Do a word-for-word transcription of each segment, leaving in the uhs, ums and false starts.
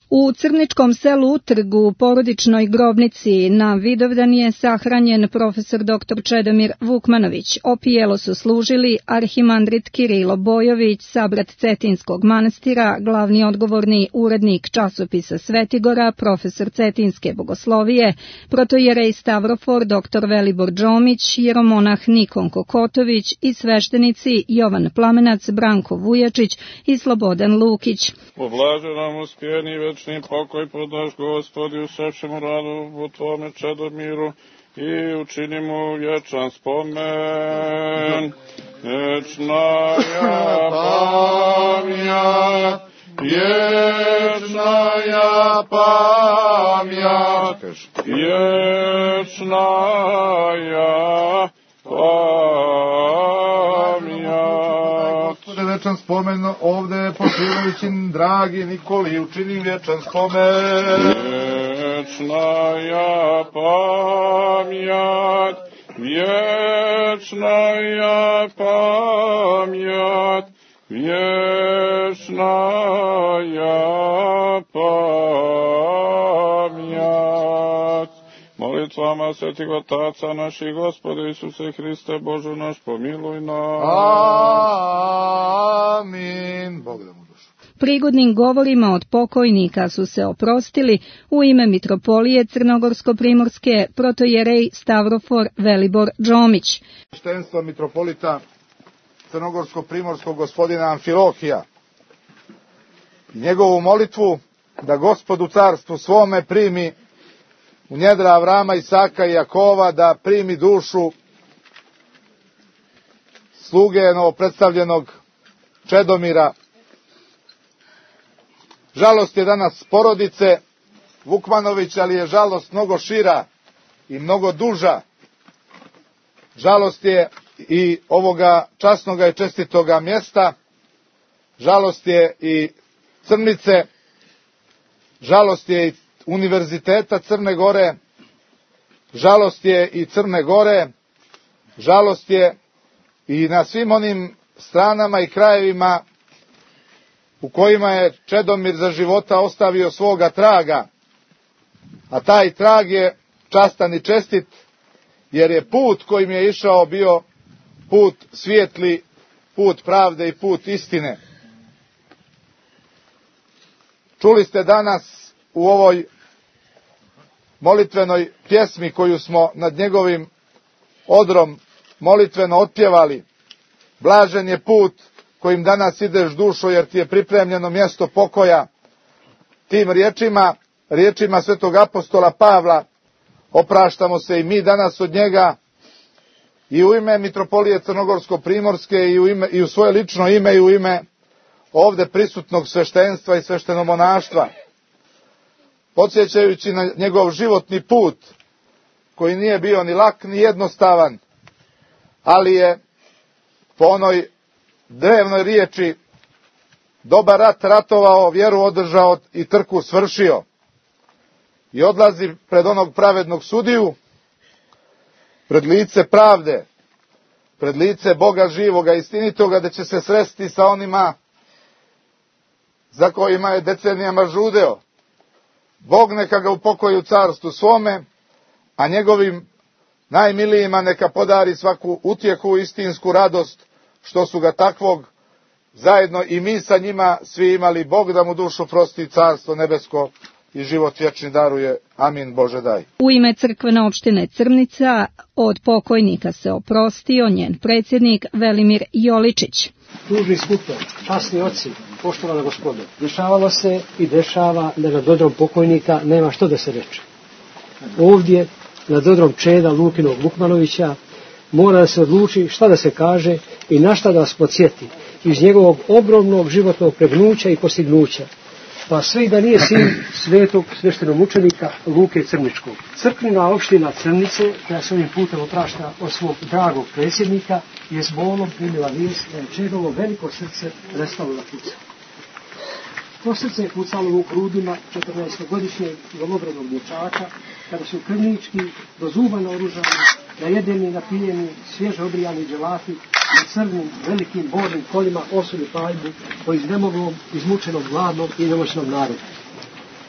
U Crničkom selu Trgu, porodičnoj grobnici, na Vidovdan je sahranjen profesor doktor Čedomir Vukmanović. Opijelo su služili arhimandrit Kirilo Bojović, sabrat Cetinskog manastira, glavni odgovorni urednik časopisa Svetigora, profesor Cetinske bogoslovije, protojerej Stavrofor doktor Velibor Džomić, jeromonah Nikon Kokotović i sveštenici Jovan Plamenac, Branko Vujačić i Slobodan Lukić. Oblaže nam uspjeni večni pokoj podaš, Gospodi, u srčemu radu u Tvome Čedomiru i učini mu vječan spomen. Vječna ja pamjat, vječna ja pamjat, vječna ja pamjat. Vječan spomen ovde pošivajući dragi Nikoli, učini vječan spomen. Vječna ja pamjat, vječna ja pamjat, vječna ja pamjat. Molitvama svetih otaca naših, Gospode Isuse Hriste, Bože naš, pomiluj nas. Amin. Bog da mu dušu. Prigodnim govorima od pokojnika su se oprostili u ime mitropolije Crnogorsko-primorske protojerej Stavrofor Velibor Džomić, Sveštenstvo mitropolita Crnogorsko-primorskog gospodina Amfilohija i njegovu molitvu da Gospod u carstvu svome primi u njedra Avrama, Isaka i Jakova, da primi dušu sluge novopredstavljenog Čedomira. Žalost je danas porodice Vukmanović, ali je žalost mnogo šira i mnogo duža. Žalost je i ovoga časnoga i čestitoga mjesta, žalost je i Crnice, žalost je i Univerziteta Crne Gore, žalost je i Crne Gore, žalost je i na svim onim stranama i krajevima u kojima je Čedomir za života ostavio svoga traga, a taj trag je častan i čestit, jer je put kojim je išao bio put svijetli, put pravde i put istine. Čuli ste danas u ovoj molitvenoj pjesmi koju smo nad njegovim odrom molitveno otpjevali: blažen je put kojim danas ideš, dušo, jer ti je pripremljeno mjesto pokoja. Tim riječima, riječima svetog apostola Pavla, opraštamo se i mi danas od njega i u ime mitropolije Crnogorsko-primorske i u, ime, i u svoje lično ime i u ime ovde prisutnog sveštenstva i sveštenomonaštva, podsjećajući na njegov životni put, koji nije bio ni lak ni jednostavan, ali je po onoj drevnoj riječi dobar rat ratovao, vjeru održao i trku svršio. I odlazi pred onog pravednog sudiju, pred lice pravde, pred lice Boga živoga, istinitoga, da će se sresti sa onima za kojima je decenijama žudeo. Bog neka ga upokoji u carstvu svome, a njegovim najmilijima neka podari svaku utjehu, istinsku radost, što su ga takvog zajedno i mi sa njima svi imali. Bog da mu dušu prosti, carstvo nebesko i život vječni daruje. Amin. Bože daj. U ime crkvene opštine Crnica od pokojnika se oprostio njen predsjednik Velimir Joličić. Dužni skupe, časni oci, poštovana gospodo, dešavalo se i dešava da nad odrom pokojnika nema što da se reče. Ovdje, nad odrom čeda Lukinog Vukmanovića, mora da se odluči šta da se kaže i na šta da vas podsjeti iz njegovog ogromnog životnog pregnuća i postignuća, pa sve i da nije sin svetog sveštenomučenika Luke Crničkog. Crkvena opština Crnice, koja se ovim putem oprašta od svog dragog predsjednika, je s bolom primila vijest da je čedovo veliko srce prestalo da puca. To srce je pucalo u grudima četrnaestogodišnjeg golobradog dječaka, kada su krvnički, do zuba naoružani, najedeni, napijeni, svježe obrijani dželati na crnim, velikim bornim koljima osuli paljbu po iznemoglom, izmučenom, gladnom i nemoćnom narodu.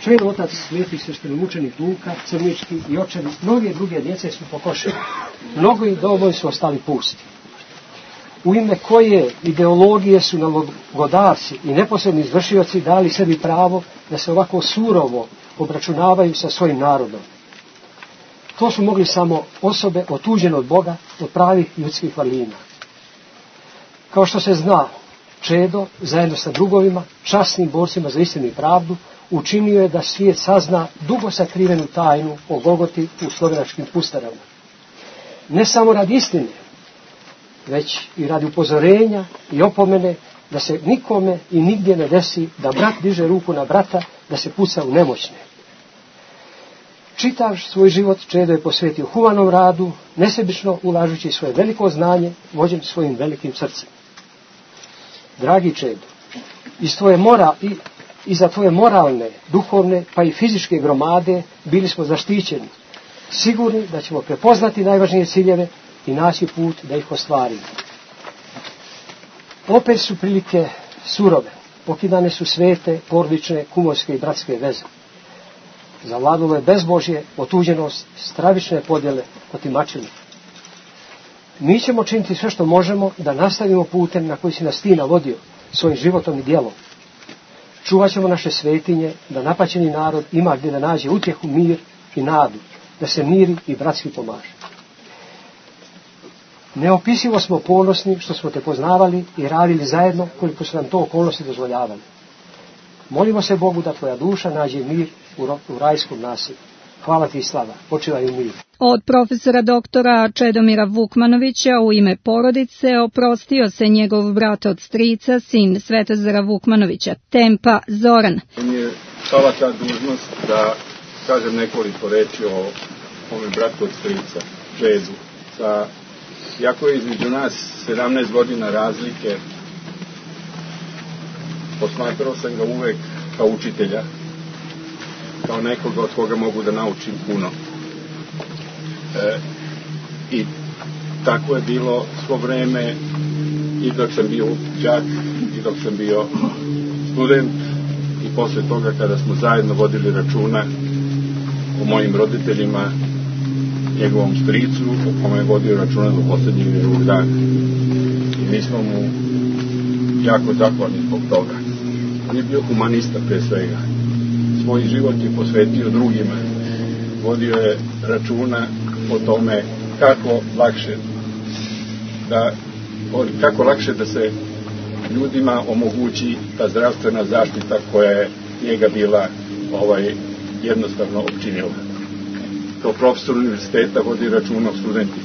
Čedo otac sveti sveštenomučenik Luka, Crnički i očevi, mnoge druge djece su pokošeni. Mnogo i domovi su ostali pusti. U ime koje ideologije su nalogodavci i neposredni izvršioci dali sebi pravo da se ovako surovo obračunavaju sa svojim narodom. To su mogli samo osobe otuđene od Boga, od pravih ljudskih vrlina. Kao što se zna, Čedo, zajedno sa drugovima, časnim borcima za istinu i pravdu, učinio je da svijet sazna dugo sakrivenu tajnu o Golgoti u slovenačkim pustarama. Ne samo radi istine, već i radi upozorenja i opomene da se nikome i nigdje ne desi da brat diže ruku na brata, da se puca u nemoćne. Čitav svoj život Čedo je posvetio humanom radu, nesebično ulažući svoje veliko znanje, vođen svojim velikim srcem. Dragi Čedo, iz tvoje mora, i, iza tvoje moralne, duhovne, pa i fizičke gromade bili smo zaštićeni, sigurni da ćemo prepoznati najvažnije ciljeve i naći put da ih ostvarimo. Opet su prilike surove, pokidane su svete, porodične, kumovske i bratske veze. Zavladalo je bezbožje, otuđenost, stravične podjele, otimačine. Mi ćemo činiti sve što možemo da nastavimo putem na koji si nas ti navodio, svojim životom i djelom. Čuvat ćemo naše svetinje, da napaćeni narod ima gdje da nađe utjehu, mir i nadu, da se miri i bratski pomaže. Neopisivo smo ponosni što smo te poznavali i radili zajedno koliko su nam to okolnosti dozvoljavali. Molimo se Bogu da tvoja duša nađe mir u, ro, u rajskom naselju. Hvala ti i slava. Počivaj u miru. Od profesora doktora Čedomira Vukmanovića u ime porodice oprostio se njegov brat od strica, sin Svetozara Vukmanovića, Tempa Zoran. On je stala ta dužnost da kažem nekoliko reči o ovom bratu od strica, Čedu. Sa, jako je između nas sedamnaest godina razlike, posmatrao sam ga uvek kao učitelja, kao nekoga od koga mogu da naučim puno. E, I tako je bilo svo vreme i dok sam bio đak i dok sam bio student i posle toga kada smo zajedno vodili računa o mojim roditeljima, njegovom stricu o kome je vodio računa do poslednjeg njegovog dana. I mi smo mu jako zahvalni zbog toga. On je bio humanista pre svega. Svoj život je posvetio drugima. Vodio je računa o tome kako lakše da, kako lakše da se ljudima omogući ta zdravstvena zaštita koja je njega bila ovaj, jednostavno opčinila. Kao profesor univerziteta vodi računa o studentima.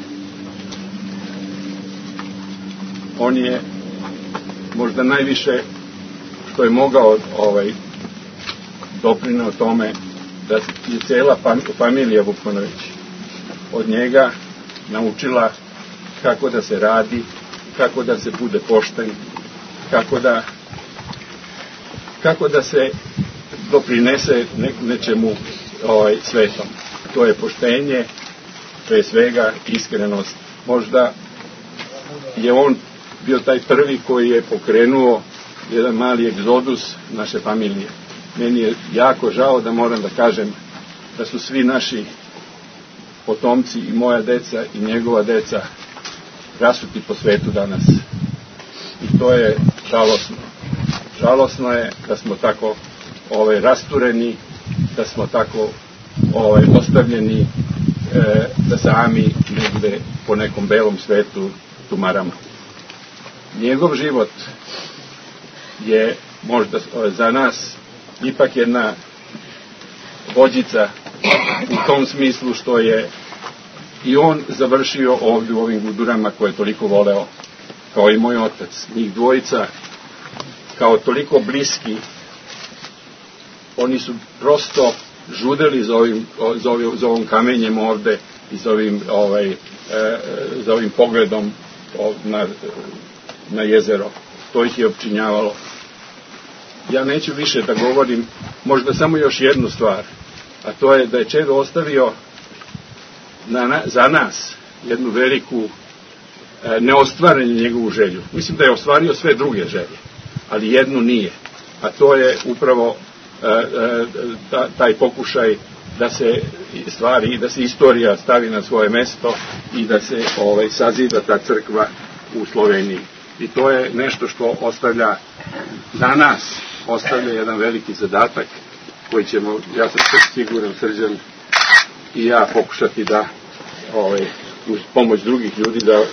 On je možda najviše što je mogao ovaj, doprineo tome da je cela familija Vukmanović od njega naučila kako da se radi, kako da se bude pošten, kako da kako da se doprinese ne, nečemu ovaj, svetom. To je poštenje, pre svega iskrenost. Možda je on bio taj prvi koji je pokrenuo jedan mali egzodus naše familije. Meni je jako žao da moram da kažem da su svi naši potomci i moja deca i njegova deca rasuti po svetu danas. I to je žalosno. Žalosno je da smo tako ovaj, rastureni, da smo tako ovaj, ostavljeni e, da sami negde po nekom belom svetu tumaramo. Njegov život je možda za nas ipak jedna vođica u tom smislu što je i on završio ovdje u ovim gudurama koje je toliko voleo, kao i moj otac. Njih dvojica kao toliko bliski, oni su prosto žudeli za ovim, za ovim, za ovim kamenjem ovde i za ovim, ovaj, e, za ovim pogledom na, na jezero. To ih je opčinjavalo. Ja neću više da govorim, možda samo još jednu stvar, a to je da je Čedo ostavio na, na, za nas jednu veliku e, neostvarenu njegovu želju. Mislim da je ostvario sve druge želje, ali jednu nije, a to je upravo taj pokušaj da se stvari, da se istorija stavi na svoje mesto i da se ovaj, sazida ta crkva u Sloveniji. I to je nešto što ostavlja za nas, ostavlja jedan veliki zadatak koji ćemo, ja sam siguran, Srđan i ja, pokušati da ovaj, uz pomoć drugih ljudi da,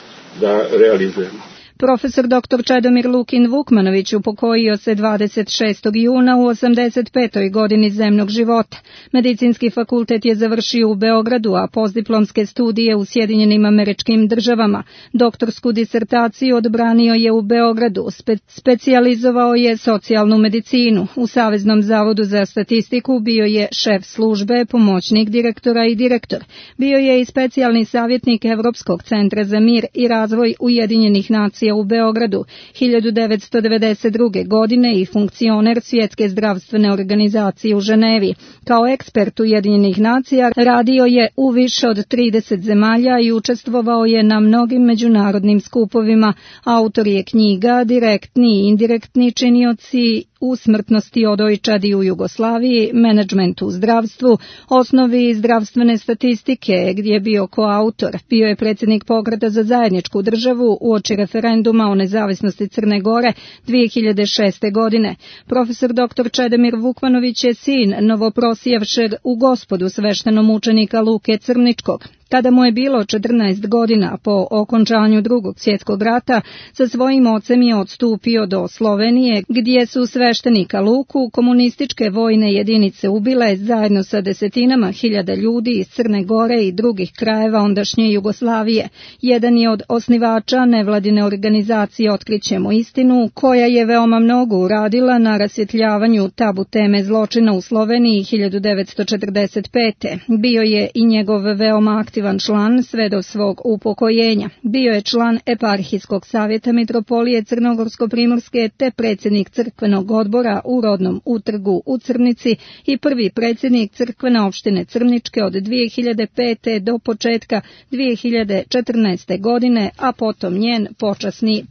da realizujemo. Profesor doktor Čedomir Lukin Vukmanović upokojio se dvadeset šestog juna u osamdeset petoj godini zemnog života. Medicinski fakultet je završio u Beogradu, a postdiplomske studije u Sjedinjenim Američkim Državama. Doktorsku disertaciju odbranio je u Beogradu. Spe, specijalizovao je socijalnu medicinu. U Saveznom zavodu za statistiku bio je šef službe, pomoćnik direktora i direktor. Bio je i specijalni savjetnik Evropskog centra za mir i razvoj Ujedinjenih nacija u Beogradu hiljadu devetsto devedeset druge. godine i funkcioner Svjetske zdravstvene organizacije u Ženevi. Kao ekspert Ujedinjenih nacija radio je u više od trideset zemalja i učestvovao je na mnogim međunarodnim skupovima. Autor je knjiga Direktni i indirektni činioci u smrtnosti od ojčadi u Jugoslaviji, menadžment u zdravstvu, osnovi zdravstvene statistike, gdje je bio koautor. Bio je predsjednik Pokreta za zajedničku državu uoči referenduma o nezavisnosti Crne Gore dvije hiljade šeste. godine. Profesor doktor Čedomir Vukmanović je sin novoprosijevšeg u Gospodu sveštenom učenika Luke Crničkog. Kada mu je bilo četrnaest godina po okončanju Drugog svjetskog rata, sa svojim ocem je odstupio do Slovenije, gdje su sveštenika Luku komunističke vojne jedinice ubile zajedno sa desetinama hiljada ljudi iz Crne Gore i drugih krajeva ondašnje Jugoslavije. Jedan je od osnivača nevladine organizacije Otkrićemo istinu, koja je veoma mnogo uradila na rasvjetljavanju tabu teme zločina u Sloveniji hiljadu devetsto četrdeset pete. Bio je i njegov veoma aktivan član sve do svog upokojenja. Bio je član Eparhijskog savjeta Mitropolije Crnogorsko-Primorske te predsjednik crkvenog odbora u rodnom utrgu u Crnici i prvi predsjednik crkvene opštine Crničke od dvije hiljade pete. do početka dvije hiljade četrnaeste. godine, a potom njen počasni